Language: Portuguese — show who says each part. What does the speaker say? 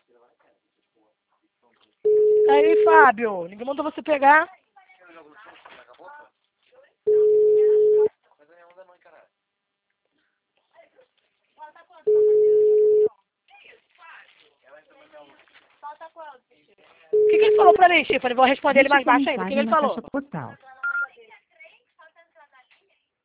Speaker 1: Aí, Fábio, ninguém mandou você pegar. O que ele falou pra mim, Tiffany? Vou responder ele mais baixo ainda. O que ele falou?